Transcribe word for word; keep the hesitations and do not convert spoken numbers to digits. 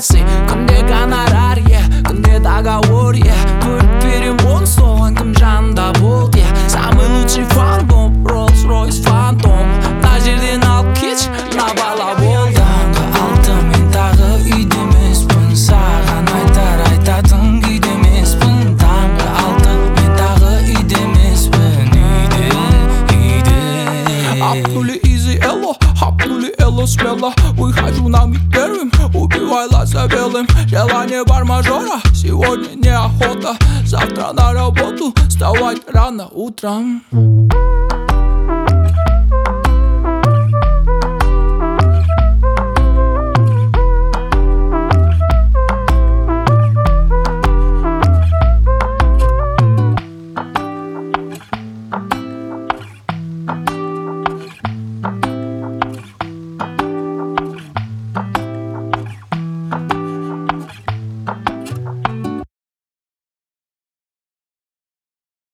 альянсы. Күнде гонорар, yeah, күнде договор, yeah. Көріп берем он соған кім жанында болды, yeah. Самый лучший фантом, Rolls-Royce фантом. Мына жерден алып кетші, мына бала болды. Таңғы алты мен тағы үйде емеспін, саған айтар айтатын күйде емеспін. Таңғы алты мен тағы үйде емеспін, үйде, үйде. Апнули изи эло, апнули эло смело. Выхожу на миг первым, убивай лаза белым. Желание бар мажора, сегодня неохота. Завтра на работу, вставать рано утром.